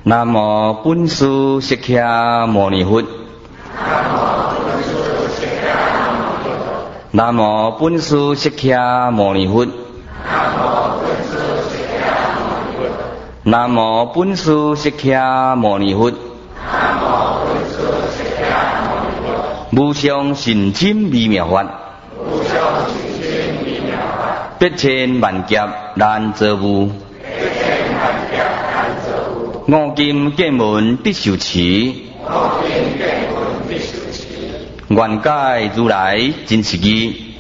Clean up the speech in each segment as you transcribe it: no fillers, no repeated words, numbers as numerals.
南无本师释迦牟尼佛。南无本师释迦牟尼佛。南无本师释迦牟尼佛。无上甚深微妙法，百千万劫难遭遇。五金剑门必受持，愿解如来真实义。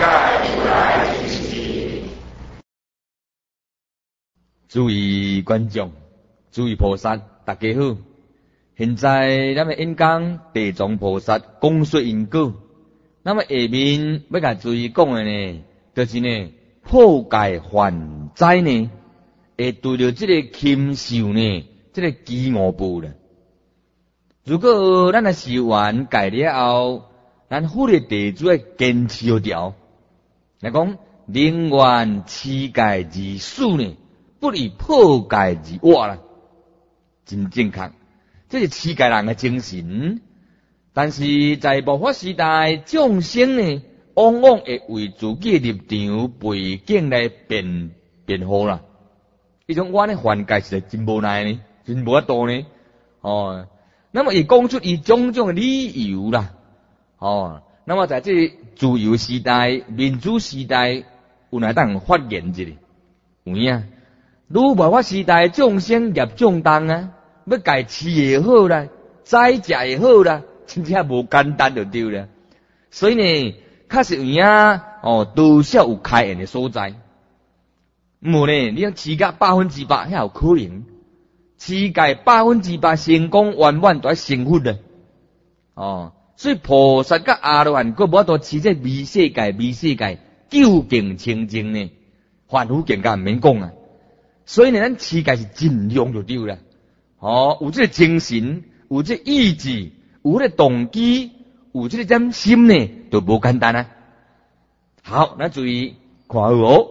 诸位观众，诸位菩萨，大家好。现在咱们演讲地藏菩萨讲说因果，那么下面要甲诸位讲的呢，就是呢破戒还灾呢，会对着这个禽兽呢，这个饥饿部了。如果咱来修完戒了后，咱忽略地主要坚持好条，来讲宁愿持戒而死呢，不以破戒而活啦，真正确。这是持戒人的精神，但是在末法时代，众生呢，往往会为自己的立场背景来辩护啦。这种我呢犯戒实在真无奈呢，真无法度呢。那么也讲出伊种种的理由啦。那么在这自由时代、民主时代，有哪当发言一个？有影？如末法时代，众生业重重啊！要家饲也好啦，宰食也好啦，真正无简单就对了。所以呢，确实有影多少有开缘的所在。无呢，你要持戒100%，遐有可能。持戒100%成功圆满都要成佛的。所以菩萨甲阿罗汉，佫无法度持这微世界究竟清净呢，凡夫境界毋免讲啊。所以呢，咱持戒是尽量就对了。有这个精神，有这个意志，有这个动机，有这个点心呢，就无简单啊。好，那注意看好哦。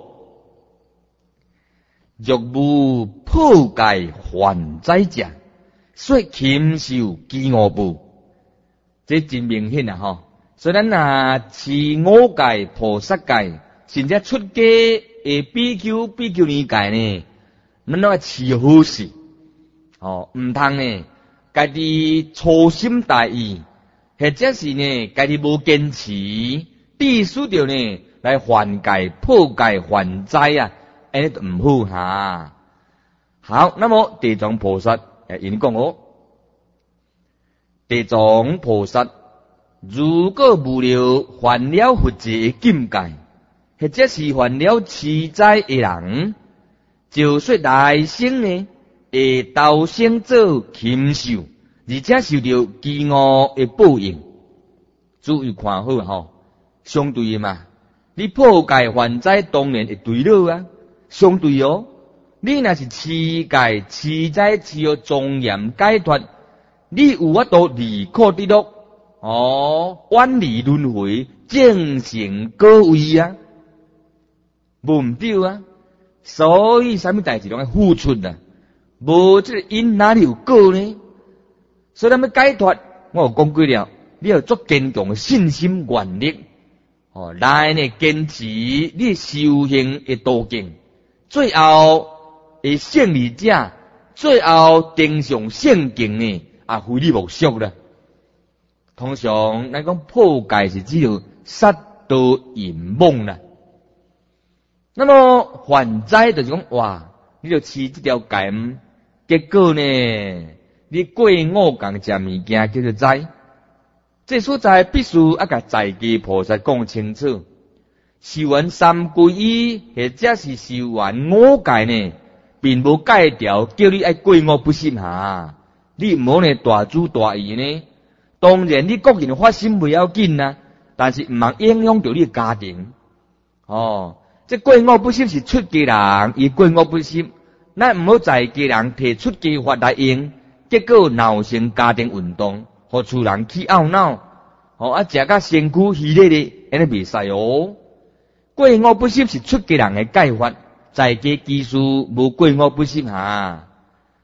若无破戒还灾者，说禽兽饥饿部，这真明显啊！所以咱持五戒、菩萨戒，甚至出家的比丘尼戒呢，咱都要持好势。唔通呢，家己粗心大意，或者是呢，家己无坚持，必须着呢来还戒、破戒、还灾啊，安尼都唔好哈。好，那么地藏菩萨因讲地藏菩萨如果无了还了佛者的境界，或者是还了持斋的人，就说来生呢。会投生做禽兽，而且受到饥饿的报应。注意看好相对的嘛，你破戒还灾当然会对了啊，相对你若是持戒持斋持有庄严解脱，你有法度离苦得乐，远离轮回，正成果位啊，无唔对啊。所以啥物代志拢要付出啊。无这个因哪里有果呢？所以咱要解脱，我有讲过了，你要足坚强的信心愿力，来呢坚持你修行的途径，最后的胜利者，最后登上圣境呢，非你莫属啦。通常咱讲破戒是只有杀盗淫妄啦，那么还灾就是讲哇，你就持这条戒。结果呢，你过五讲食物件叫做斋，这所在必须甲在家菩萨讲清楚。修完三皈依，或者是修完五戒呢，并无戒条叫你爱过午不食哈。你唔好呢大主大意呢。当然你个人发心不要紧啊，但是唔通影响到你的家庭。这过午不食是出家人，伊过午不食。咱唔好在家人提出家法来用，结果闹成家庭运动，互厝人起懊恼，食甲身躯虚咧咧，安尼袂使哦。过午不食是出家人的戒法，在家技术无过午不食哈。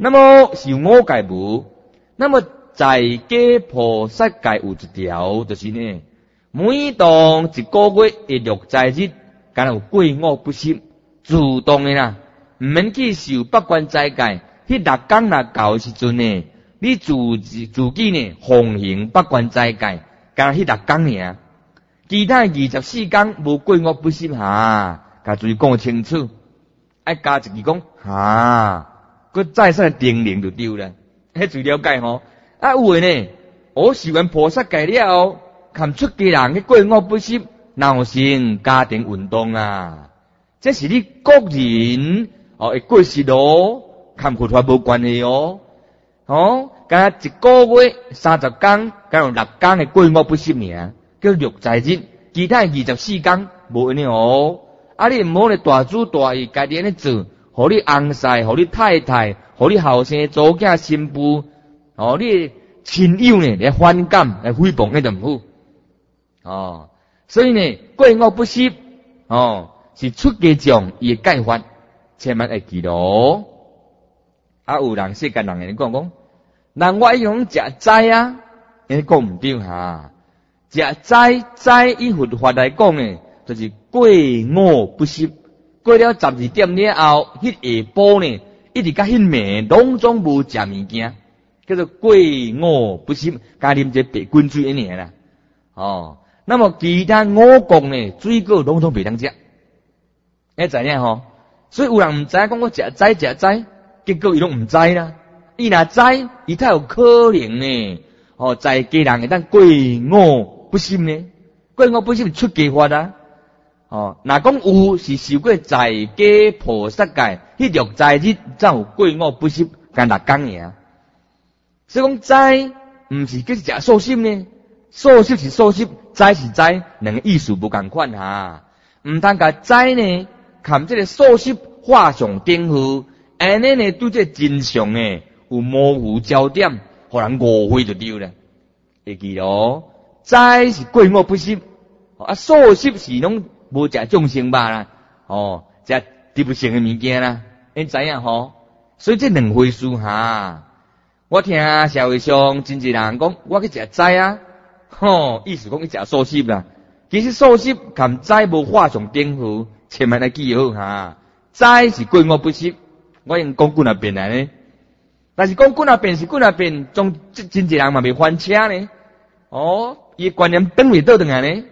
那么是五戒无，那么在家菩萨戒有一条，就是呢，每当一个月的六斋日，敢有过午不食，自动的啦，唔免去受八关斋戒。迄6天若到时阵呢，你自己呢奉行八关斋戒，敢迄6天尔，其他24天无过午不食哈，甲注意讲清楚，爱加一句讲哈。佮再三叮咛就对了，迄最了解吼。啊有诶呢，我受完菩萨戒了后，看出家人去过午不食，闹成家庭运动啊。这是你个人会过失咯，看佛法无关系哦。敢一个月30天，敢有6天的过午不食尔，叫六斋日，其他24天无安尼哦。啊，你毋好咧大主大意，家己安尼做。互你翁婿，互你太太，互你后生祖囝新妇，你亲友呢来反感来诽谤，那就唔好。所以呢，过午不食，是出家众伊嘅戒法，千万会记牢。啊，有人世间人会讲，人我用食斋啊，你讲唔对哈。食斋以佛法来讲呢，就是过午不食。过了12点了后，迄下晡呢，一直到迄暝，拢总无食物件，叫做过午不食，加啉一白滚水安尼啦。那么其他五穀呢，水果拢总袂当食，会知影吼？所以有人唔知讲我食斋，结果伊拢唔知啦。伊若知，伊才有可能呢。在家人会当过午不食呢？过午不食出家法啊。若讲有是受过在家菩萨戒，迄六斋日才有过午不食，干6天尔。所以讲斋毋是叫食素食呢，素食是素食，斋是斋，两个意思无共款哈。毋通甲斋呢，含这个素食画上等号，安尼呢对这真相呢有模糊焦点，互人误会就对了。会记咯，斋是过午不食，素食是拢无食众生肉啦，食植物性的物件啦，你知影吼？所以这两回事哈。我听社会上真侪人讲，我去食斋啊，意思讲去食素食啦。其实素食含斋无画上等号，千万要记好哈。斋是过午不食，我用讲几啊遍来呢。但是讲几啊遍是几啊遍，总真侪人嘛袂翻车呢。伊观念转袂倒转来呢。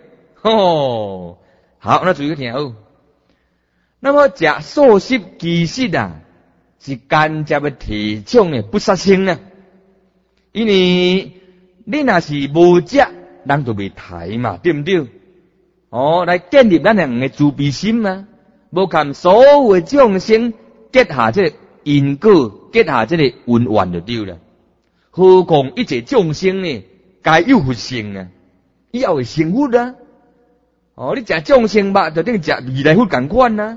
好，那注意听好。那么食素食其实是间接的提倡的不杀生呢，因为你若是无食，人就袂杀嘛，对不对？来建立咱人的慈悲心嘛，无看所有的众生结下这个因果，结下这个因缘就对了。何况一切众生呢，该有福性啊，伊也会成佛啊。你食众生肉就等于食未来佛同款啊。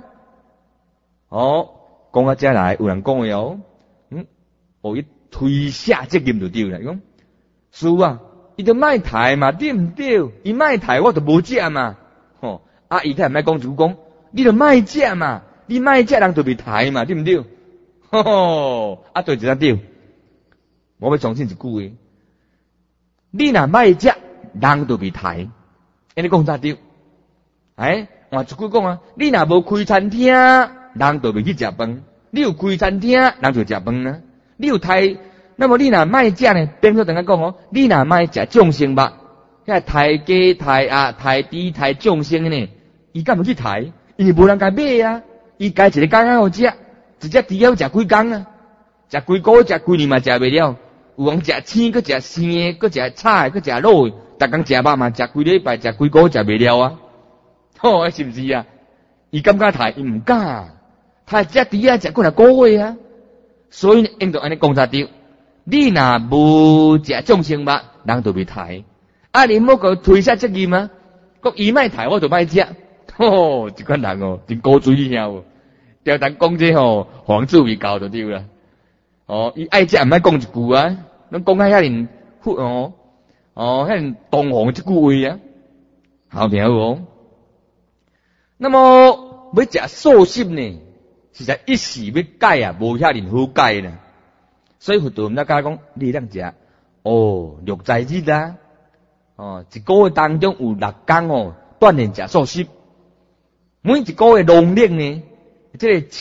讲到这来，有人讲的伊推卸责任就对了。讲是啊，伊就卖杀嘛，对唔对？伊卖杀我就无食嘛。伊才唔爱讲就讲，你就卖食嘛，你卖食人就袂杀嘛，对唔对？对一下对。我要重申一句话，你若卖食，人就袂杀。安尼讲咋对？换一句讲啊，你若无开餐厅，人就袂去食饭；你有开餐厅，人就食饭啊。你有杀，那么你若卖食呢？变做等下讲你若卖食众生肉，遐杀鸡、杀鸭、杀猪、杀众生呢？伊干嘛去杀？因为无人甲买啊，伊家一个刚刚好食，一只猪要食几工啊？食几个月、食几年嘛食袂了。有人食青，搁食生，搁食菜，搁食肉，逐工食肉嘛，食几礼拜，食几个月食袂了啊。是不是啊？伊敢敢杀？伊唔敢。杀只猪啊，食过来个月啊。所以呢，应当安尼讲才对。你若无食众生肉，人就袂杀。你莫个推卸责任啊！讲伊卖杀，我就卖食。一款人真古锥一下调单讲这黄志伟教就对了。伊爱食唔爱讲一句啊，侬讲遐人遐人东皇一句话啊，好听好。那么要食素食呢，实在一时要改啊，无遐人好改啦。 所以佛陀毋才甲讲，你当食六斋日啊，一个月当中有6天锻炼食素食，每一个月农历呢，这个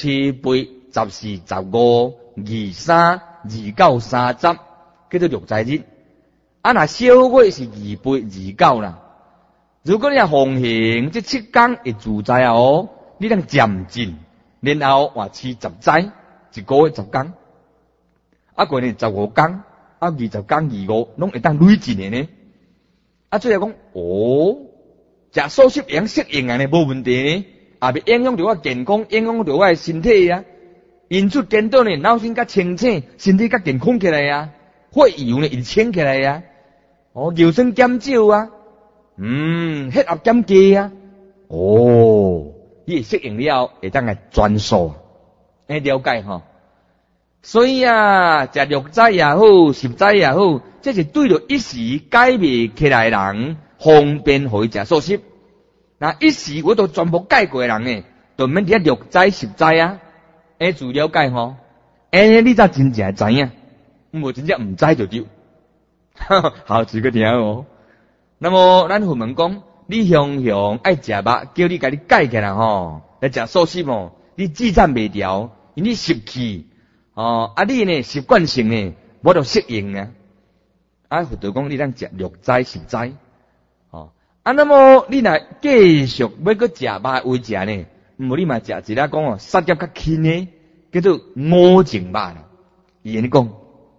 7、8、14、15、23、29、30，叫做六斋日。啊，若小月是28、29啦。如果你若奉行这7天会自在你当渐进，然后换吃10斋，一个月10天，啊，过年15天，啊，20天、25，拢会当累进的呢。啊，最后讲，食素食会适应呢，无问题呢，也袂影响到我健康，影响到我的身体啊。因此见到呢，脑筋较清醒，身体较健康起来啊，血油呢会清起来啊，尿酸减少啊。血压减低啊！你会适应了，会当来转数，了解吼。所以啊，食6斋也好，10斋也好，这是对着一时改袂起来的人，方便互伊食素食。那一时我都全部改过的人呢，就免伫6斋10斋啊。自了解吼，你才真正知影，无真正毋知就对。好，几个听那么咱父母讲，你雄爱食肉，叫你家己改起来来食素食你自赞袂调，因你习气你呢习惯性呢，无得适应啊。佛陀讲你当食6斋10斋那么你若继续要搁食肉为食呢，无你嘛食一粒讲杀业较轻的，叫做5净肉啦。伊安尼讲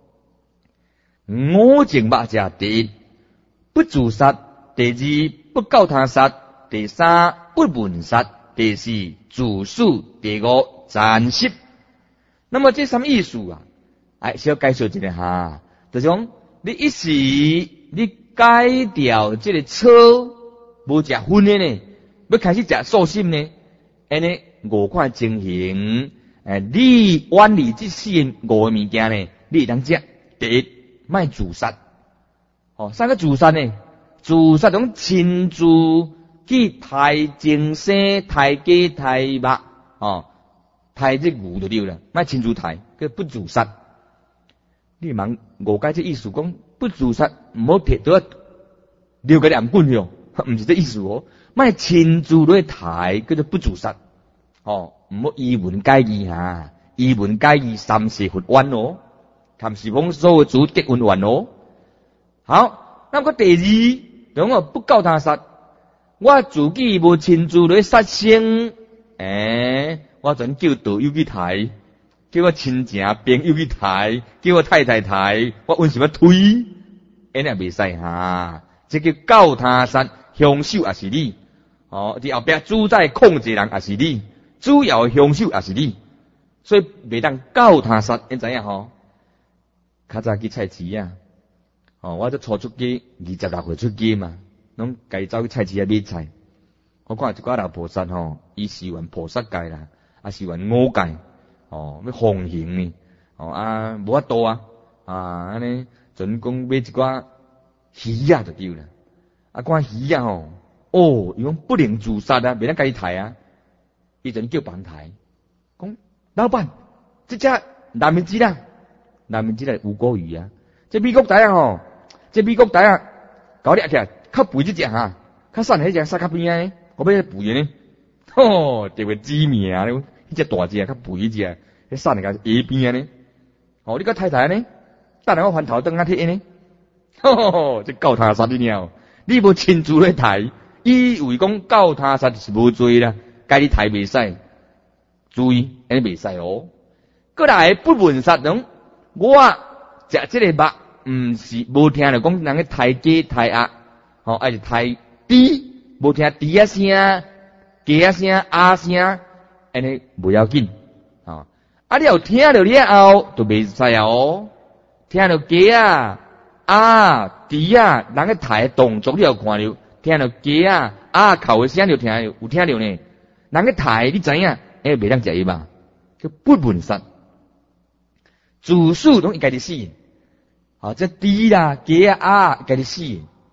，5净肉食第一。不自杀，第2不告他杀，第3不问杀，第4自死，第5暂息。那么这什么意思啊？小介绍一下哈，就是讲你一时你改掉这个草，无食荤的呢，要开始食素食呢，安尼5款情形，你远离这4、5个物件呢，你会当食。第一，莫自杀。三个自杀呢？自杀种亲自去抬精生、抬鸡、抬肉，抬这牛就对了，莫亲自抬，叫不自杀。你茫误解这意思，讲不自杀，唔好摕到留个两棍哟，唔是这意思莫亲自来抬，叫做不自杀。唔好以文解义以文解义三世佛冤看是讲所有主结婚冤好，那么第2，讲不告他杀，我自己无亲自来杀生，我全叫道友去抬，叫我亲情朋友去抬，叫我太太抬，我为什么推？安尼袂使这叫告他杀，凶手也是你，伫后壁主宰控制人也是你，主要凶手也是你，所以袂当告他杀，你知影较早去菜市我都初出家，26岁出家嘛，拢家走去菜市买菜。我看一寡老菩萨伊是愿菩萨界啦，是愿五界要奉行呢，无法度安尼准讲买一寡鱼就对啦，看鱼伊讲不能自杀袂当家己抬伊阵叫别人抬，讲老板，这只南面子啦，南面子来有果鱼这美国台这美国台搞掠起来，较肥这只较瘦迄只杀较边我要肥呢，这个知名迄只大只较肥迄只，迄瘦个下边呢，你个太太呢，等下我翻头灯睇呢，这告他杀你了，你无亲自来抬，以为讲告他杀是无罪啦，该你抬袂使，注意安尼袂使过来不问杀人，我食这个肉。毋是无听着讲人个抬鸡抬鸭，还是抬猪，无听猪声、鸡声、鸭声，安尼不要紧你有听着了后就袂使听着鸡鸭、猪人个抬动作你有看着，听着鸡鸭哭个声就听着，有听着呢，人个抬你知影，袂当食伊嘛，叫不问杀，自死拢伊家己死。这猪啦、鸡家己死，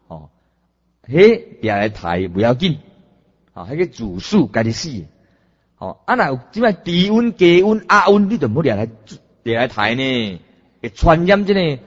掠来抬不要紧，迄个自死家己死，若有即摆猪瘟、鸡瘟、鸭瘟，你就唔好掠来抬呢， 会传染这个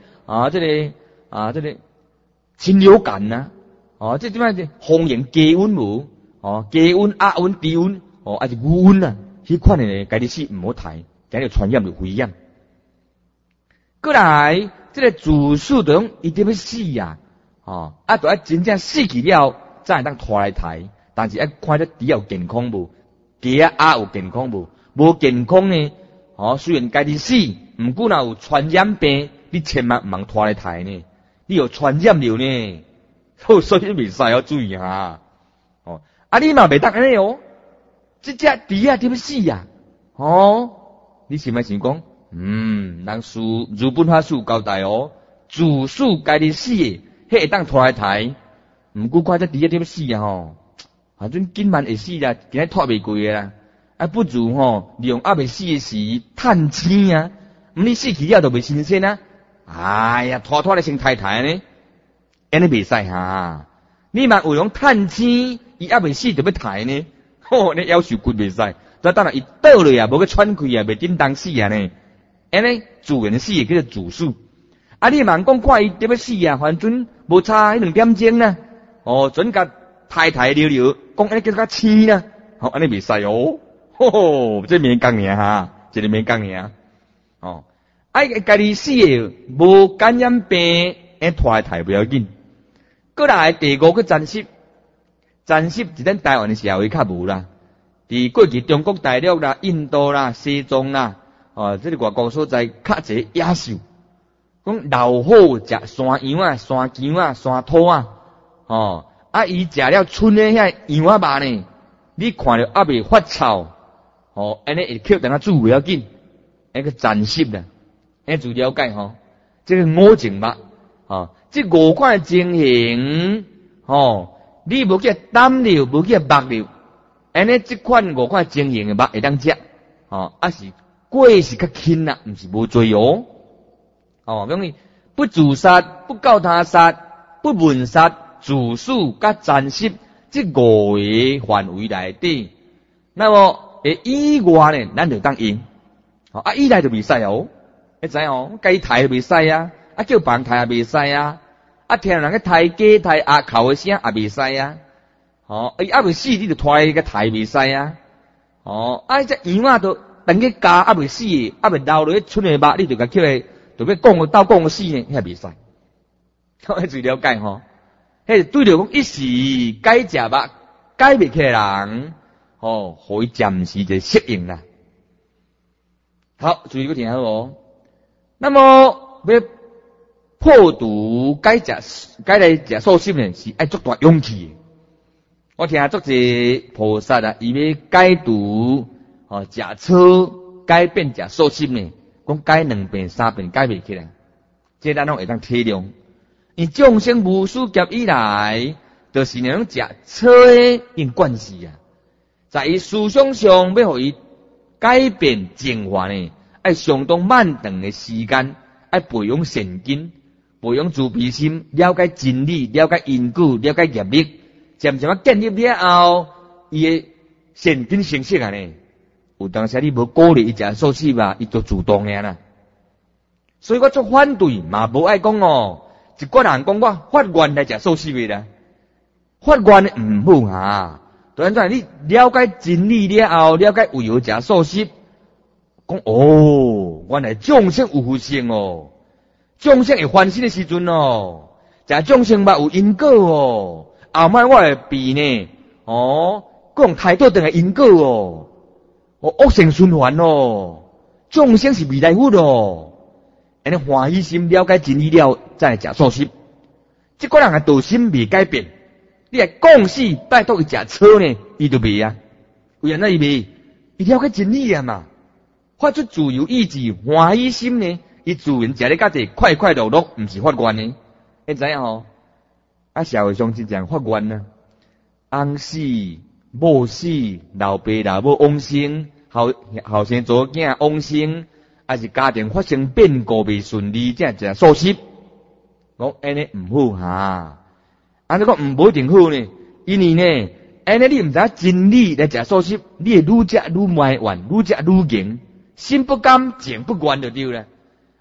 禽流感呐，这点仔风险低温无，低温、压温、低温，还是牛瘟呐，迄款的家己死唔好抬，今日传染就危险。过来，这个自私就讲一定要死呀，就要真正死去了，才会当拖来抬。但是要看得猪有健康无，鸡鸭有健康无，无健康呢，虽然家己死，毋过若有传染病，你千万毋通拖来抬呢。你有传染了呢，所以袂使要注意哈。你嘛袂当安尼哦，这只猪仔点要死呀？你是咪想讲？人日本法师交代自私家己死的，迄会当拖来抬。毋过看这猪仔点要死啊反正今晚会死啦，今日拖袂过啦。不如利用还袂死的时趁钱啊，你死去了就袂新鲜啊。哎呀，拖来先抬呢，安尼袂使哈。你嘛有用趁钱，伊还袂死就要抬呢，你要求骨袂使。但当然伊倒落啊，无去喘气啊，袂叮当死啊呢。安尼自然死叫做自私。你茫讲看伊点要死啊，反正无差迄2点钟啦。准甲抬溜溜，讲安尼叫较青啦。安尼袂使这免讲尔哈，这个免讲尔。家己死的无感染病，拖来抬不要紧。过来第5个暂时是咱台湾的社会较无啦。伫过去中国大陆啦、印度啦、西藏啦，这个外国所在较侪野兽，讲老虎食山羊啊、山姜啊、山兔啊，伊食了剩的遐羊仔肉呢，你看着还未发臭，安尼会捡等下煮不要紧，那个暂时啦。就了解这个5种肉，这5款情形，你无去胆料，无去肉料，安尼这款5款情形的肉会当食，是过是较轻啦，毋是无罪比如不自杀、不告他杀、不问杀、自私甲暂时这5个范围内底，那么以外呢，咱就当用，以内就袂使你知家己抬就袂使啊，叫别人抬也袂使啊，听人个抬鸡抬鸭哭的声也袂使啊，伊还未死你就拖来个抬袂使啊，这羊仔都等去加还未死，还未流落去剩的肉，你就甲叫来，就要讲到讲死呢，遐袂使。迄最了解迄对着讲一时该食肉，该袂起来人，互伊暂时就适应啦。好，注意个听好那么要破除该来食素食呢，是爱足大勇气的。我听足济菩萨伊要解除食草改变食素食呢，讲改2遍3遍改袂起来，这咱拢会当体谅。因众生无始劫以来，就是那种食草的因关系啊，在伊思想上要互伊改变净化呢。爱相当漫长的时间，爱培养善根，培养慈悲心，了解真理，了解因果，了解业力，渐渐建立了后，伊的善根成熟啊呢。有当时你无鼓励伊食素食吧，伊就主动了啦。所以我做反对嘛，无爱讲一个人讲我发愿来食素食的啦，发愿毋好啊。当然你了解真理了后，了解为何食素食。讲原来众生有福性众生会翻身的时阵食众生肉有因果后摆我会避呢讲太多等的因果恶性循环众生是未来佛安尼欢喜心了解真理了，再来食素食。这个人的道心未改变，你来讲死拜托伊食草呢，伊就未啊。为安怎伊未？伊了解真理啊嘛。发出自由意志、欢喜心呢，伊自然食咧较济快快乐乐，毋是发愿呢。你知影社会上真正发愿啊，翁死、某死、老爸老母往生，后生做囝往生，还是家庭发生变故未顺利，才食素食。讲安尼毋好哈，安尼讲无一定好呢，因为呢，安尼你毋知真理来食素食，你会愈食愈埋怨，愈食愈硬。心不甘情不愿就对了，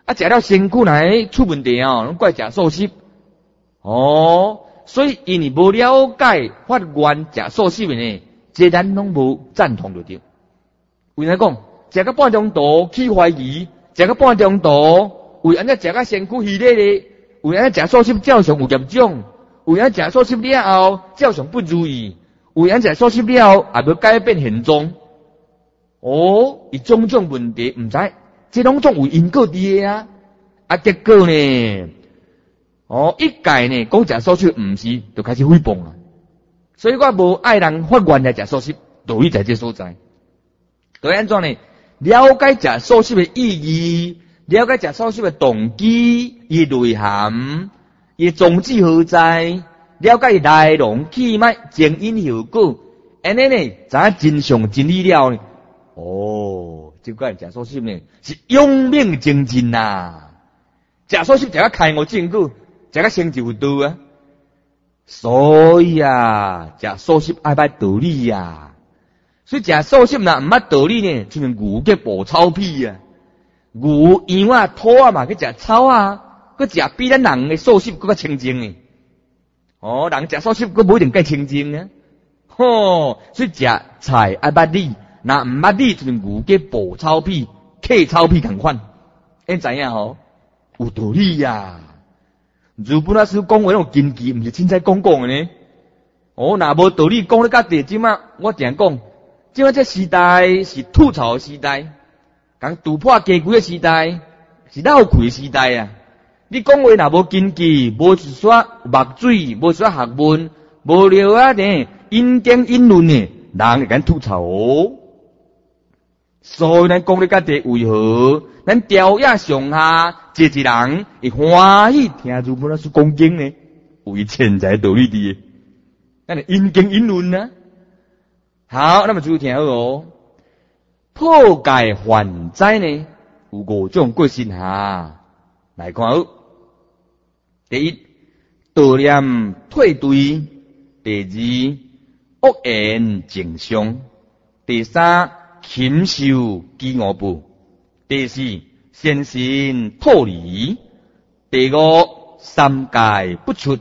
啊，食了身躯来出问题哦，拢怪食素食。哦，所以因为无了解法源食素食的呢，这咱拢无赞同就对。为哪讲？食到半中途起怀疑，食到半中途为安尼食到身躯虚咧咧，为安尼食素食照常有业障，为安尼食素食了后照常不如意，为安尼食素食了后也要改变现状。哦，伊种种问题毋知，这拢总有因果伫诶啊！啊，结果呢？哦，一概呢讲食素食毋是，就开始诽谤啊！所以我无爱人发愿来食素食，道理在这所在。对安怎呢？了解食素食的意义，了解食素食的动机、伊内涵、伊宗旨何在，了解来龙去脉、前因后果，安尼呢，知影真相真理了呢。哦，这个食素食呢是永命精进呐！食素食食到开悟证果，食到成就道啊！所以啊，食素食爱捌道理啊！所以食素食若毋捌道理呢，就像牛去捕草皮啊！牛羊啊、兔啊嘛去食草啊，佮食比咱人的素食佮较清净呢。哦，人食素食佮无一定介清净啊！吼，所以食菜爱捌理。若毋捌理，就像牛去捕草皮、捡草皮同款，你知影吼？有道理呀！如本老师讲话那种根基，毋是凊彩讲的呢。哦，若无道理讲咧到地，即马我定讲，即马这时代是吐槽的时代，讲突破家规的时代，是闹亏的时代啊！你讲话若无根基，无一撮墨水，无一撮学问，无了啊呢，因经因论呢，人会敢吐槽哦。所以咱讲咧到底为何？咱调野上下，一人会欢喜听如本老师讲经呢？为潜在道理伫，咱是因经因论啊。好，那么注意听好哦。破解还灾呢，有5种过程哈。来看好。第一，道念退对；第二，恶言正相；第三，禽兽饥饿怖；第四，先行脱离；第五，三界不出。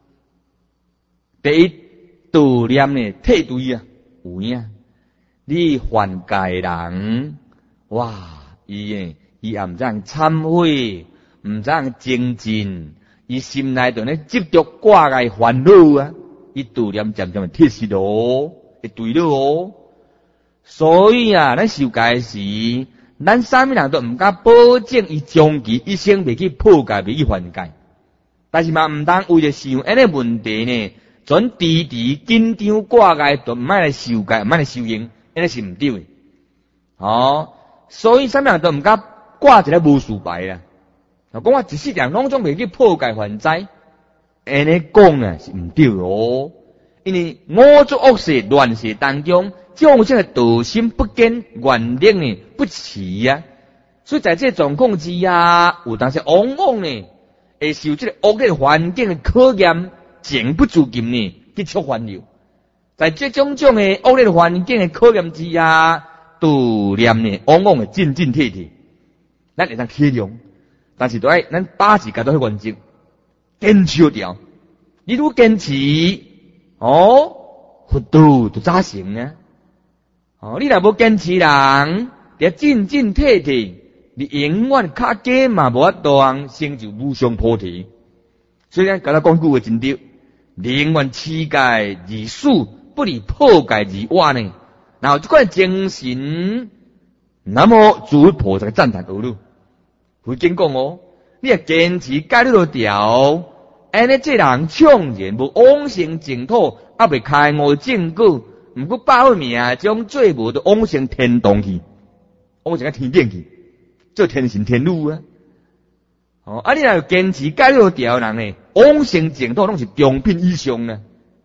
第一，道念呢退对啊，有影。你犯戒人，哇，伊也毋知样忏悔，毋知样精进，伊心内头咧执着挂碍烦恼啊，伊道念渐渐铁实咯，会对了哦。所以啊，咱受戒时，咱啥物人都毋敢保证伊将其一生袂去破戒，袂去犯戒。但是嘛，毋当为着想安尼问题呢，全迟紧张挂碍，都毋爱来受戒，毋爱来受刑，安尼是毋对的。哦，所以啥物人都毋敢挂一个无事牌啦。讲我一世人拢总袂去破戒犯灾，安尼讲啊是毋对哦。因为五浊恶世乱世当中，众生的道心不坚，愿力呢不齐啊，所以在这状况之下，有当时往往呢会受这个恶劣环境的考验，静不住禁呢去触烦恼。在这种的恶劣环境的考验之下，道念呢往往会进退退，咱会当体谅，但是都爱咱把持家己迄原则，坚持掉。你如果坚持，哦，佛道就早成啊！哦，你若无坚持人，你进退退，你永远卡假嘛无法度成就无上菩提。所以咱甲咱讲句话真对，宁愿持戒而死，不离破戒而活呢。然后这款精神，那么就会菩萨赞叹而入。会经讲哦，你若坚持戒律条，安尼这人创然无往生净土，还未开悟正果。毋过报命将做无都往生天堂去，往生个天顶去，做天神天女啊！哦，啊你若坚持戒律条人呢，往生净土拢是中品以上呢。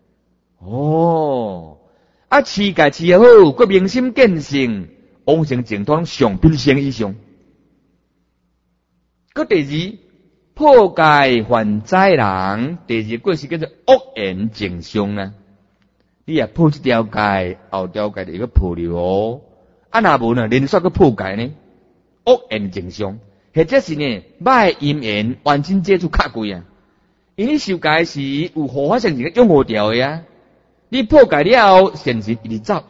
哦，啊持戒持好，佮明心见性，往生净土拢上品仙以上。佮第二，破戒还灾人，第二个是叫做恶言正相啊。你也破这条戒，后条戒就一个破了哦。啊，若无呢，连续个破戒呢，恶言正相， 或者是呢歹因缘完整接触较贵啊。因为受戒时有护法神是拥护掉的啊。你破戒了后，神是一直走。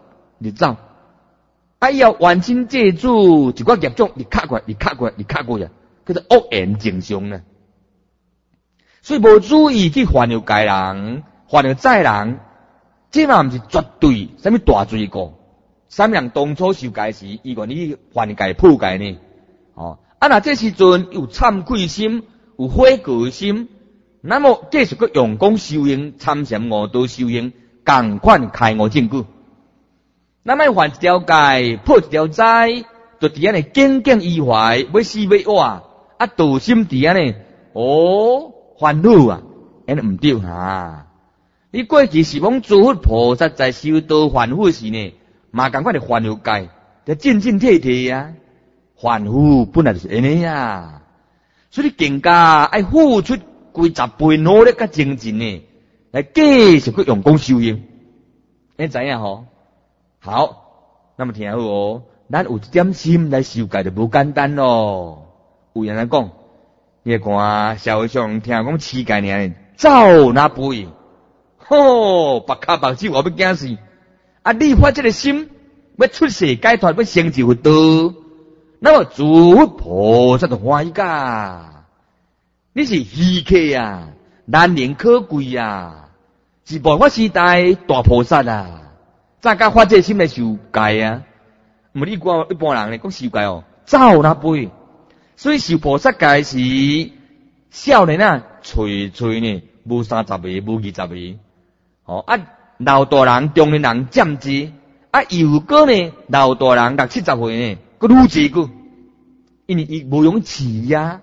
以后完整接触一个业种，你卡过啊，叫做恶缘正常呢。所以无注意去犯了戒人，犯了债人，这嘛毋是绝对什么大罪过。什么人当初受戒时，伊愿意犯戒破戒呢？若这时阵有忏悔心，有悔过心，那么继续个用功修行，参禅悟道修行，共款开悟证据。那么犯一条戒，破一条灾，就伫安尼耿耿于怀，要死要活，道心伫安尼，烦恼啊，安尼毋对哈。你过去是讲诸佛菩萨在修道凡夫时呢，嘛共款是犯了戒，就进进退退啊。凡夫本来就是安尼啊，所以更加爱付出几十倍努力甲精进呢，来继续去用功修行。你知影吼？好，那么听好哦，咱有一点心来受戒就无简单咯。有人来讲，你看社会上听讲持戒呢，走哪杯？白骹白手我要惊死。你发这个心，要出世解脱，要成就佛道，那么诸佛菩萨就欢喜噶。你是稀客啊，难能可贵啊，是末法时代大菩萨啊。再加发这心来受戒啊！唔你讲一般人咧讲受戒走哪杯？所以受菩萨戒时，少年啊，吹呢，无30个，无20个。老大人、中年人占之。又过呢，老大人60、70岁呢，佫愈济个，因为伊无用饲呀。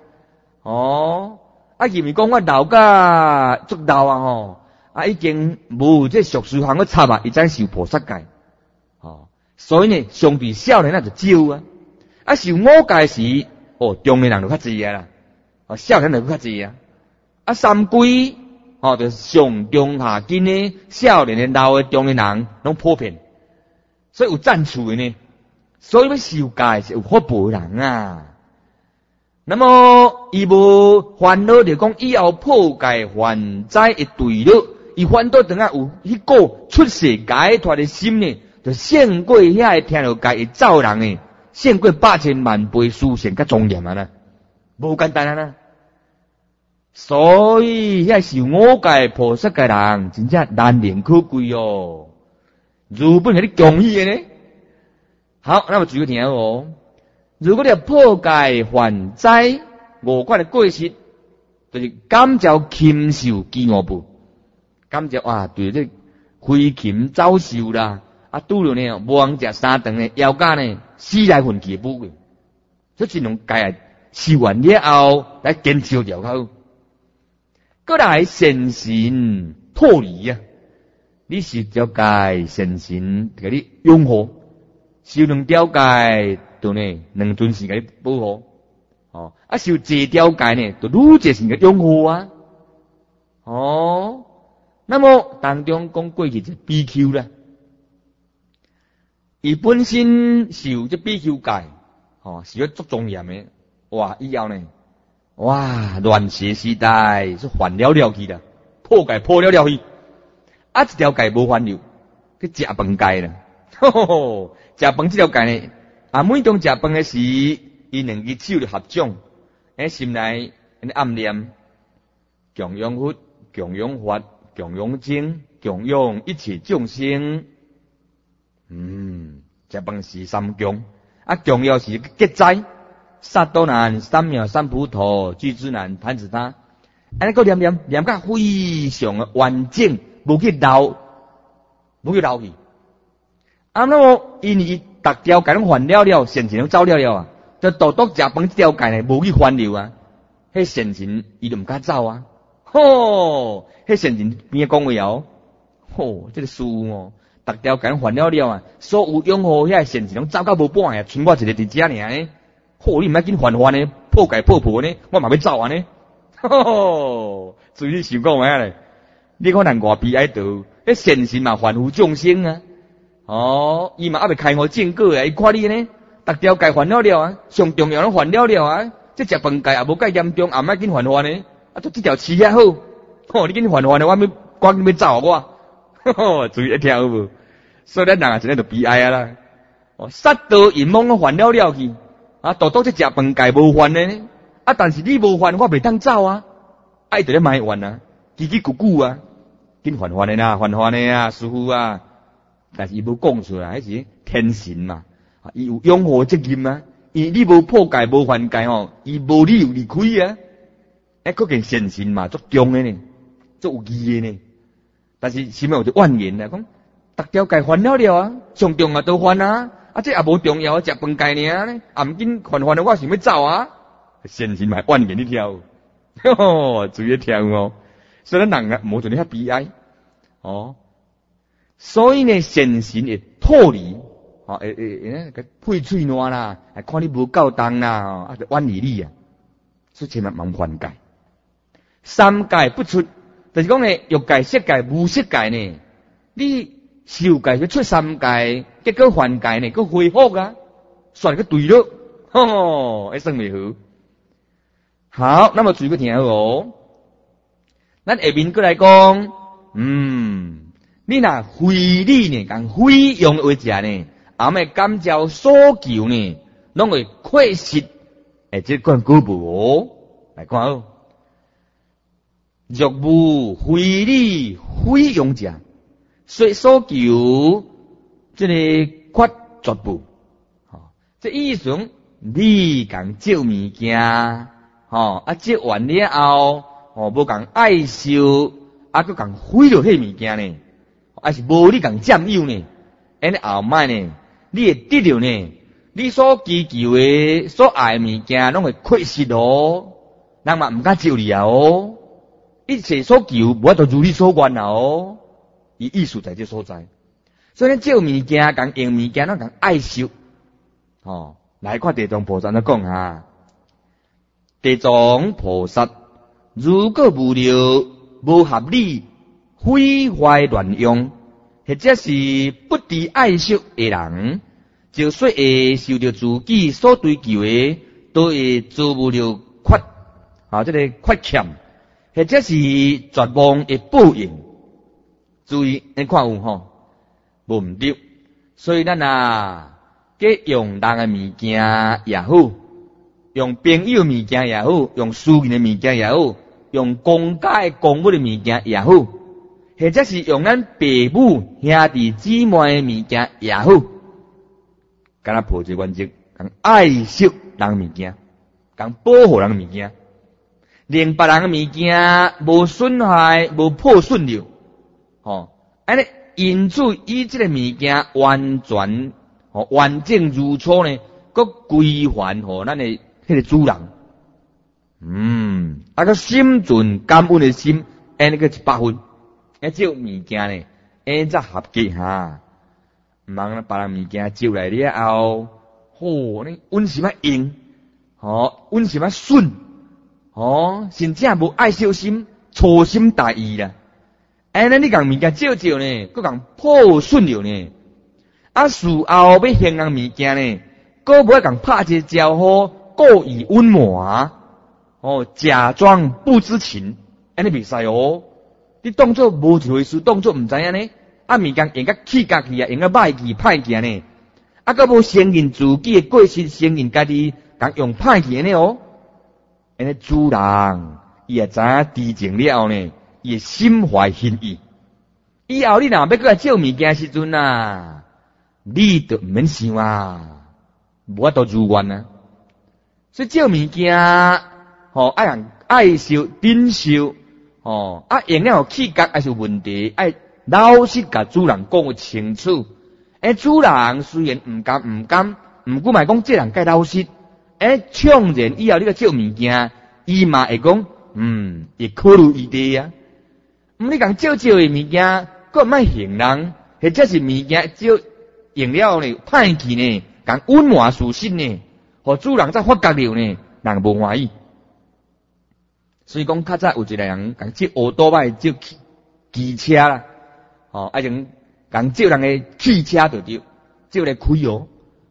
伊咪讲我老甲足老啊已经无这俗事行个插啊，伊才受菩萨戒。所以呢，相对少年就少啊。受五戒时，中年人就较济啊啦。少年人就较济啊。三规，就上中下根呢，少年的、老的、中年人拢普遍，所以有赞处的呢。所以要受戒是有福报人啊。那么伊无烦恼就讲以后破戒还债一对了。伊反倒等下有迄个出世解脱的心呢，就胜过遐听到戒走人呢，胜过8000万倍殊胜甲庄严啊啦，无简单啊啦。所以遐受五戒菩萨戒人，真正难能可贵哦。如本係啲恭喜嘅呢。好，那么注意聽哦。如果你破戒還債5關的過失，就是感召禽獸飢餓報。感召對這飛禽走獸啦，拄了呢無通食3頓呢，腰架呢死來混氣補嘅，所以盡量戒受完了後來堅持條口。過來善行脫離啊，你是條戒善行給你擁護，受兩條戒就呢兩陣時給你保護，受這條戒呢就愈這時嘅擁護啊，那麼當中講過去就 BQ 啦，伊本身受這 BQ 戒，是要足重嚴嘅，以後呢，亂世時代是還了去啦，破戒破了去，一條戒無還了，去食飯戒啦，食飯這條戒呢，每當食飯嘅時，伊兩隻手就合掌，喺心內暗念，供養佛，供養法。供養經，供養一切眾生。這飯是三供，供養是結災，殺多難，三藐三菩提，具之難，彈指他。安尼個念甲非常嘅完整，無去漏去。那麼因為逐條戒攏還了，善行攏走了啊，就獨獨食飯這條戒呢，無去還了啊，迄善行伊就毋敢走啊。迄善人邊個講話這個事逐條戒還了所有擁護遐善人攏走到無半呀，剩我一個佇遮爾呢。你唔要緊還呢，破戒破破呢，我嘛要走呢。注意想講咩咧？你可能外邊愛道，迄善人嘛凡夫眾生啊。伊嘛還未開悟證果啊，伊看你呢， 逐条界烦了了啊，上重要拢烦了了啊，这食饭界也无介严重，也莫紧烦呢，啊，都这条饲遐好，吼，你紧烦呢，我要赶紧要走我，吼，注意一条有无？所以咱人啊，真系就悲哀啊啦，哦，杀盗淫妄拢烦了了去，啊，独独这食饭界无烦呢，啊，但是你无烦，我袂当走啊，爱着咧埋怨啊，叽叽咕咕啊，紧烦的啦，烦的啊，师傅啊，但是伊无讲出来，迄是天神嘛。伊有养护责任啊，伊你无破戒无犯戒吼，伊无理由离开啊。可见善神嘛，足重的呢，足有义的呢。但是前面有一怨言啊，讲逐条戒犯了了啊，上重啊都犯啊，啊这也无重要，食饭戒尔呢，啊毋紧犯的我想要走啊。善神嘛怨言你跳，注意跳哦。所以咱人啊，无像你遐悲哀哦。所以呢，善神会脱离。个配喙烂啦，看你无够当啦，就远离你啊，所以千万莫犯戒。三戒不出，就是讲呢，欲戒、色戒、无色戒呢，你受戒去出三戒，结果犯戒呢，佮恢复啊，算个对了，迄算未好。好，那么注意个听哦，咱下面过来讲，你若非礼呢，讲非用为食呢。阿感召所求呢，拢会确实，这关古步哦，来看哦。若无非礼非用者，所求这个缺绝步，这意思你讲借物件，借完了后，无讲爱收，佮讲毁了迄物件呢，还是无你讲占有呢？安尼后摆呢？你会得到呢？你所祈求的、所爱的物件，拢会缺失哦。人嘛唔敢照你啊哦。一切所求，无法度如你所愿啊哦。伊意思在这所在。所以咱照物件、讲用物件，咱讲爱惜。来看地藏菩萨咧讲啊。地藏菩萨如果无了无合理、毁坏乱用。或者是不知爱惜的人，就说会受到自己所追求的，都会做不了这个缺欠，或者是绝望的报应。注意，你看有吼，无毋对。所以咱计用人的物件也好，用朋友物件也好，用私人的物件也好，用公家的公物的物件也好。或者是用咱父母兄弟姊妹的物件也好，敢若抱一个原则，讲爱惜人物件，讲保护人物件，令别人物件无损害、无破损了，安尼因此以这个物件完全、完整如初呢，佮归还互咱的迄个主人。个心存感恩的心，安尼个100分。照物件呢，才合格哈。毋通别人物件招来了后，你阮是要用，阮是要顺，真正无爱小心，粗心大意啦。安尼你共物件照呢，佮共破损了呢。事后要还人物件呢，佮无爱共拍一招呼，故意隐瞒，假装不知情，安尼袂使哦。你当作无一回事，当作毋知影呢？物件用甲气甲去啊，用甲歹去歹去呢？佮无承认自己的过失，承认家己共用歹去呢哦。安尼主人伊也知影知情了后呢，伊会心怀恨意。以后你若要过来借物件时阵啊，你就毋免想啊，无法度如愿啊。所以借物件，爱惜珍惜。用了气格还是问题，爱老实甲主人讲个清楚。主人虽然毋甘，毋过嘛讲这人该老实。呛然以后你个借物件，伊嘛会讲，会考虑伊地啊。你讲借的物件，佮莫行人，或者是物件借用了呢，歹去呢，讲隐瞒事实呢，互主人再发觉了呢，人无欢喜。所以讲，较早有一个人讲借乌多摆借机车啦，爱情讲借人的汽车就对，借来开哦。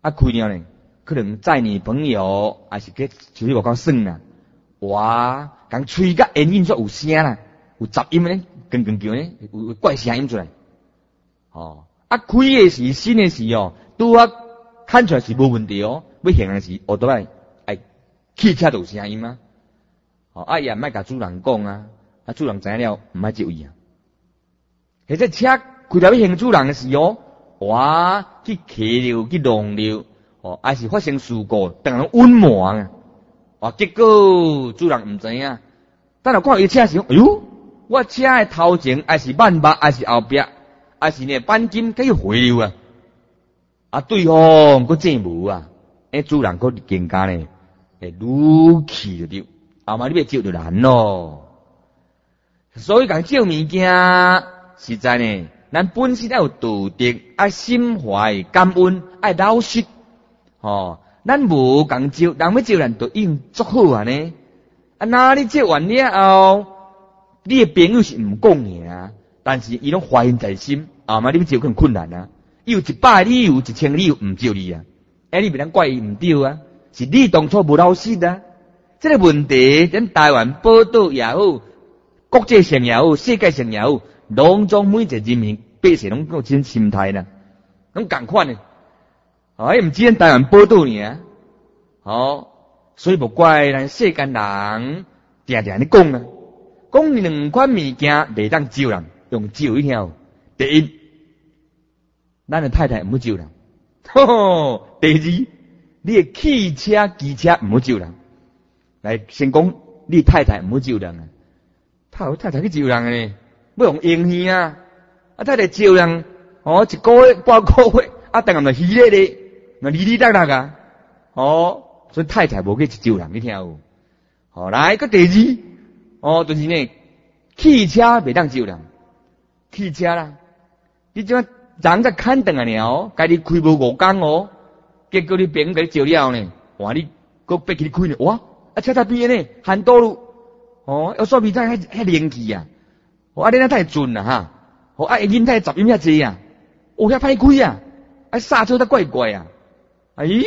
开了呢，可能载女朋友，还是去就是外口耍啦。哇，讲吹甲烟音煞有声啦，有杂音咧，吭吭叫咧，有怪声音出来。开的时新的时拄啊看出来是无问题要行的时，倒来，汽车就有声音啊。也唔爱甲主人讲啊，主人知了唔爱接伊啊。或者车开到要行主人的时哇，去骑了去弄了，还是发生事故，当然隐瞒啊。结果主人唔知影，等下看伊车时，哎哟，我车的头前还是慢把，还是后壁，还是呢钣金给伊回流啊。对方佫正无啊，主人佫更加呢，愈气就对，后嘛你要借就难咯。所以讲借物件，实在呢，咱本身要有道德，爱心怀感恩，爱老实。咱无讲借，人要借咱就应足好啊呢。哪你借完了后，你的朋友是唔讲尔，但是伊拢怀恨在心，后嘛你要借更困难啊。伊有100理由，1000理由唔借你啊。你别当怪伊唔对啊，是你当初无老实啊。这个问题，咱台湾报道也好，国际上也好，世界上也好，拢总每一个人民百姓拢有这种心态啦，拢共款的。唔止咱台湾报道尔，所以无怪咱世间人定定咧讲啊，讲两款物件袂当借人，用借一条。第一，咱的太太唔好借人。第二，你的汽车、机车唔好借人。来，先讲你太太唔好借人啊。太太去借人呢，要用英语啊。太太借人，一个月、半个月，当然就虚咧咧，那哩答答啊。所以太太无去借人，你听有？来个第二，就是呢，汽车袂当借人。汽车啦，你怎啊人在看等啊了，家己开无5工结果你别人给借了呢，哇你搁别去开呢，哇车在边呢，hand道路，要说比赛还灵气啊，你那太准了哈，音太杂音遐济啊，遐歹开啊，刹车得怪怪啊，你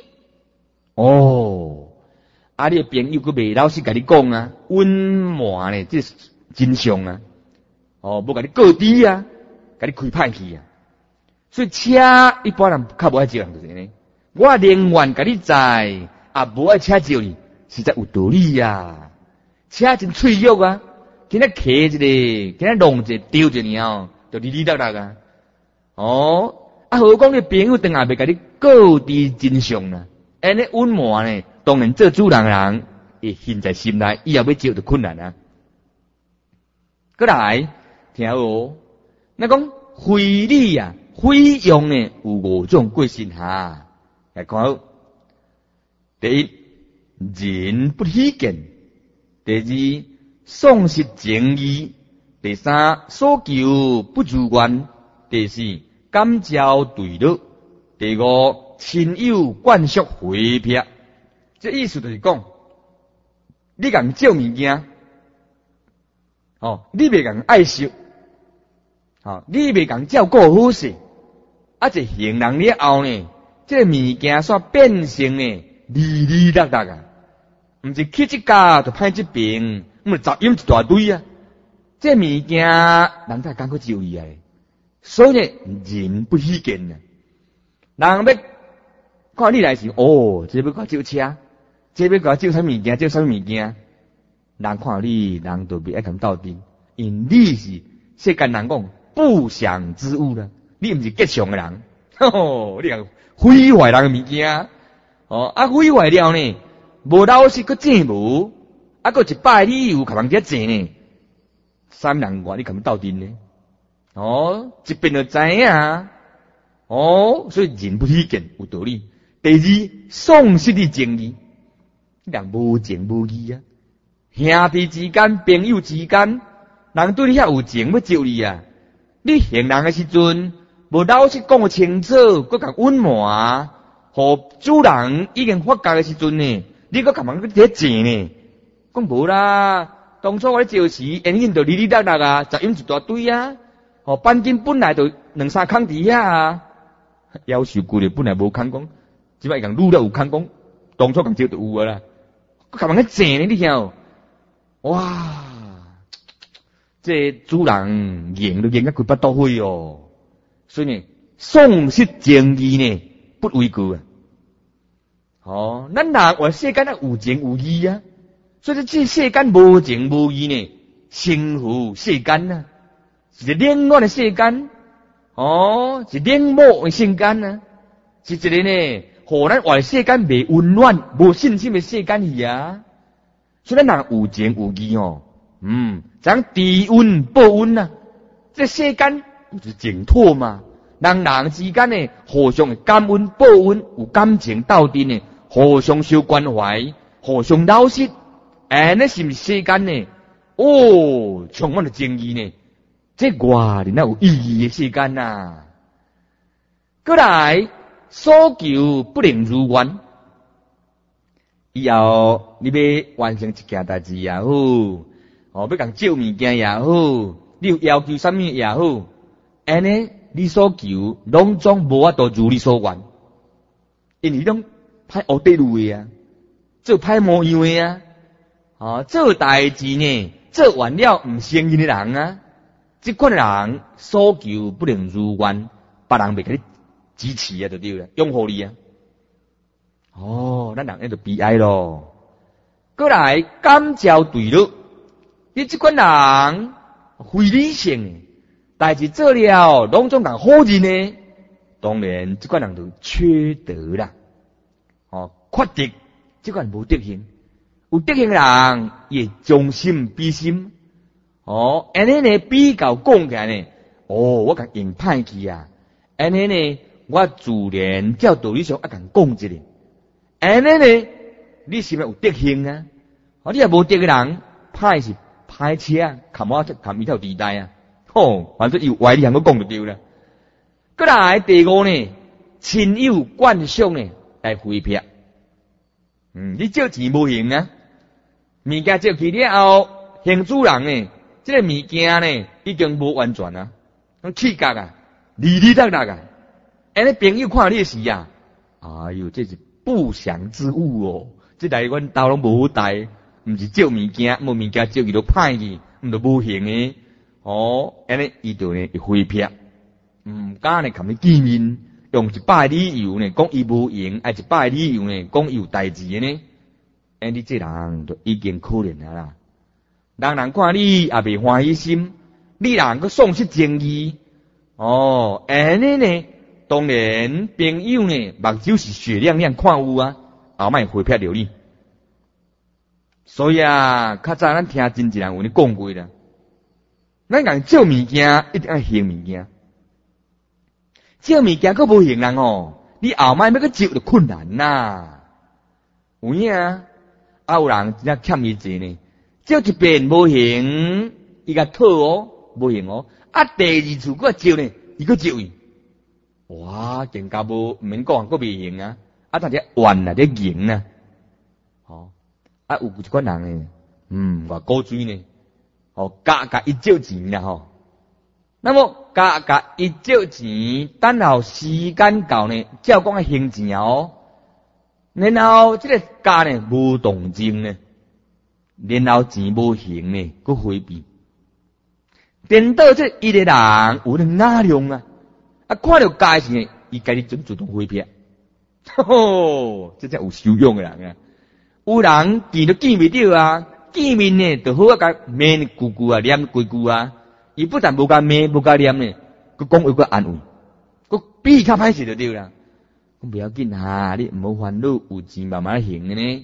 的朋友佫袂老实甲你讲啊，隐瞒呢，这是真相啊，无甲你告知啊，甲你开歹去啊。所以车一般人较无爱借人就是呢。我宁愿甲你载，无爱车借你，实在有道理啊。车真脆弱啊，今仔骑一个，今仔弄一个，丢一个就哩哩答答啊。何况你朋友等下袂甲你告知真相啦。安尼隐瞒呢，当然做主人会陷在心内，以后要借就困难啊。过来，听好，那讲非礼啊。费用呢有5种过失哈，来看好。第一，人不虚见；第二，丧失情义；第三，所求不如愿；第四，感召对乐；第五，亲友灌输回撇。这意思就是讲，你共借物件，你袂共爱惜，你袂共照顾好势。一行人了后呢，这个物件煞变成呢哩哩答答啊，唔是去这家就歹这边，杂音一大堆啊。这物件人才敢去借伊啊，所以呢人不虚见啊。人要看你来时，这要借车，这要借啥物件，借啥物件，人看你，人就袂爱咁斗阵，因你是世间人讲不祥之物啦。你唔是吉祥的人，你讲毁坏人的物件，毁坏了呢，无老实，佫正无，佫100理由，甲人家正呢，3人外你咁斗阵呢？一遍就知影，所以人不虚见有道理。第二，丧失的情义，人无情无义啊，兄弟之间、朋友之间，人对你遐有情要借你啊，你行人的时阵。无老实讲清楚，佫甲隐瞒，互主人已经发觉的时阵呢，你佫甲人去伫借呢？讲无啦，当初我咧借时，烟瘾就哩哩答答啊，杂音一大堆啊，钣金本来就2-3空伫遐啊，夭寿贵咧，本来无空讲， 即摆讲愈了有空讲，当初共招就有啊啦。佮干嘛个正呢？你听哦，哇！这主人赢都赢到几百多岁哦，所以呢，丧失正义呢，不为过啊。哦，咱人活世间啊有情有义啊，所以这世间无情无义呢，幸福世间啊，是冷暖的世间，哦，是冷漠的世间啊，是一个呢，互咱活世间未温暖、无信心的世间去啊。所以咱人有情有义哦。讲低温报温啊，这世间不是净土嘛？人之间呢，互相感恩报恩，有感情斗阵呢，互相受关怀，互相老实，那是不是世间呢？哦，充满了正义呢，这外里那有意义的世间呐。过来，所求不能如愿，以后你要完成一件代志也好。要讲借物件也好，你有要求什么也好，安尼你所求拢总无法度如你所愿，因为拢歹学得路的啊，做歹模样的啊，做代志呢，做完了唔承认的人啊，这款人所求不能如愿，别人袂给你支持啊，就对了，拥护你啊。咱人那就悲哀咯。过来感召对了。你这款人非理性的，代志做了拢总讲好人呢，当然这款人就缺德啦。缺德，这款无德行。有德行的人也将心比心。安尼呢比较讲起来呢，我讲用歹去啊。安尼呢，我自然照道理上讲一下。安尼呢，你是咪有德行啊？你也无德的人，歹是。歹车砍我砍一条地带啊！反正有歪理，我讲就对了。过来第五呢，亲友惯性呢来回避。你借钱无行啊？物件借去了后，行主人呢，这个物件呢已经无完全啊，气格啊，理得啊。尼朋友看你时啊，哎呦，这是不祥之物哦！这台阮兜拢无带。毋是借物件，无物件借伊都歹去，毋就无行诶。安尼伊就呢会回避，敢呢含你见面，用一百理由呢讲伊无行，一百理由呢讲伊有代志诶呢。你这人就已经可怜啊啦。人看你也未欢喜心，你人个丧失正义。安尼呢，当然朋友呢目睭是雪亮亮看有啊，后摆回避了你。所以啊，较早咱听真济人有咧讲过啦，咱讲借物件一定要行物件，借物件佫无行人你后摆要佫借就困难呐。有影有人真正欠伊钱呢，借一遍无行，伊甲讨无行第二次佫借呢，伊佫借伊，哇，更加无免讲佫未行啊，但是怨啊，咧赢啊，有一款人呢，我古锥呢，加一借钱啦那么加一借钱，等候时间到呢，照讲行钱然后这个加呢无动静呢，然后钱无行呢，佫回避。颠倒这一个人有能哪量啊？看到加时呢，伊家己准主动回避。这才有修养的人啊！有人见都见袂到啊，见面呢就好甲骂句句啊，念几句啊。伊不但无甲骂，无甲念呢，佮讲一个安慰，佮比较歹势就对啦。讲不要紧你唔好烦恼，有钱慢慢行的呢。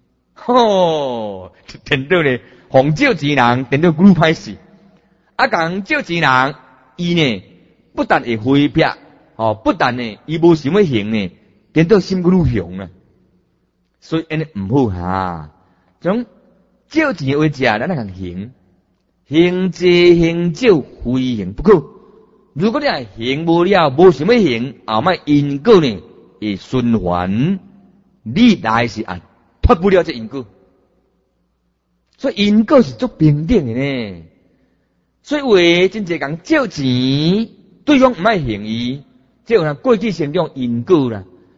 颠倒呢，红借钱人颠倒愈歹势。讲借钱人，伊呢不但会回避，不但呢伊无想要行呢，颠倒心愈雄啊。所以安尼唔好种借钱为食，咱那行行借行借非行不可。如果你系行无了，无想要行，后摆因果呢会循环，你来是脱不了这因果。所以因果是足平等的呢。所以话真侪讲借钱，对方唔爱行伊，即有人过去成长因果啦。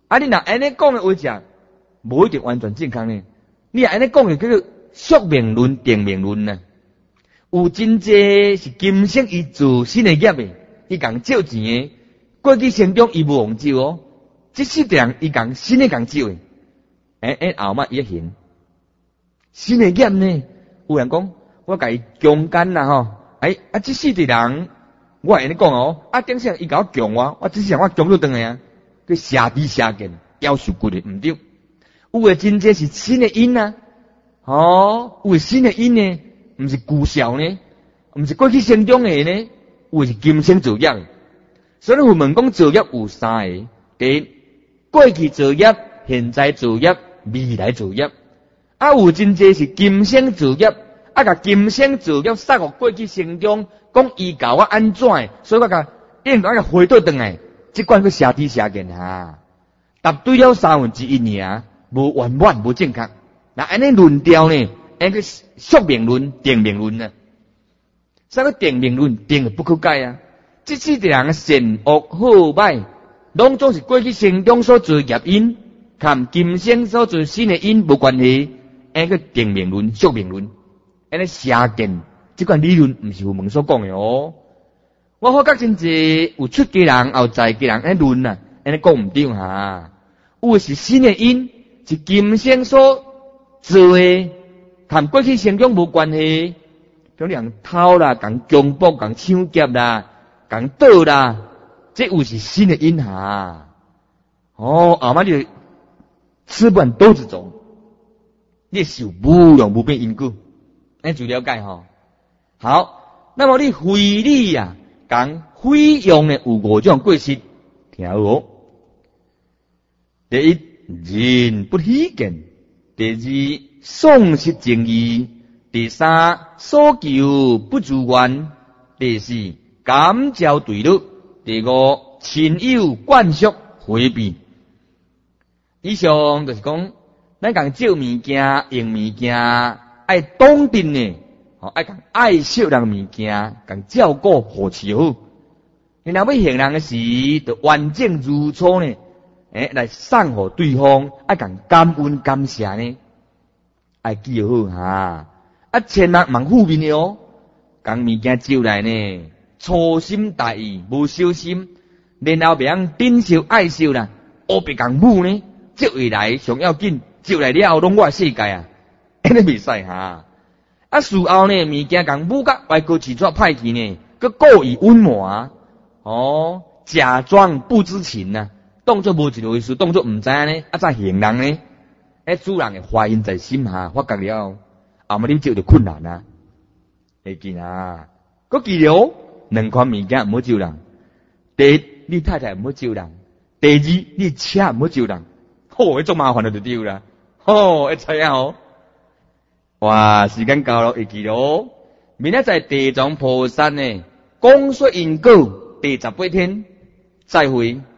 啊，你若安尼讲的话讲，无一定完全正确呢。你安尼讲的叫做宿命论、定命论呢。有真济是今生伊做新的业的，伊共借钱的，过去生中伊无忘借哦，这世人伊共新的共借的，后摆伊行。新的业呢，有人讲我甲伊强奸啦吼，这世的人我安尼讲哦，顶上伊甲我强我这世人我强到转来啊，佢下地下见，要受骨的毋对。有诶真济是新的因啊，有诶新的因呢。毋是旧效呢，毋是过去生中诶呢，有是今生造业。所以我问讲造业有三个：第一，过去造业、现在造业、未来造业。有真济是今生造业，甲今生造业杀互过去生中，讲伊教我安怎诶，所以我甲应该回倒转来，即款个下地下见哈，答对了1/3尔，无完满无正确。那安尼论调呢？个宿命论、定命论呢？啥个定命论定不可改啊？这世的人善恶好歹，拢总是过去生中所做业因，和今生所做新的因无关系。个定命论、宿命论，尼邪见，这款理论毋是我们所讲的哦。我发觉真济有出家人、有在家人安论啊，安尼讲毋对哈。有是新的因，是今生所做的。和过去生中无关系，比如人偷啦、共强暴、共抢劫啦、共盗啦，这有是新的因哈。后摆就吃不完兜子走，你受无量无边因果，就了解吼。好，那么你非礼呀，共非用的有5种过失，听好哦。第一，人不喜见；第二，丧失正义；第三，所求不如愿；第四，感召对立；第五，亲友惯属回避。以上就是讲，咱共借物件、用物件，爱懂得呢，爱共爱惜人物件，共照顾护持好。你若要行人的时，就完整如初呢，来送互对方，爱共感恩感谢呢。爱记好哈，千万莫负面的哦。将物件招来呢，粗心大意，无小心，然后别人珍惜爱惜啦，别共母呢，接回来上要紧，招来了后拢我世界啊，安尼袂使哈。事后呢，物件共母甲外国起错歹去呢，佮故意隐瞒假装不知情啊，当作无一回事，当作毋知呢，再行人呢。主人的怀疑在心下，发觉了，后尾你招着困难啊，会记啊。佮记了2款物件毋好招人。第一，你太太毋好招人；第二，你车毋好招人。迄种麻烦就对啦。会知影哦。哇，时间到了，会记了。明仔载地藏菩萨呢，讲说因果第18天，再会。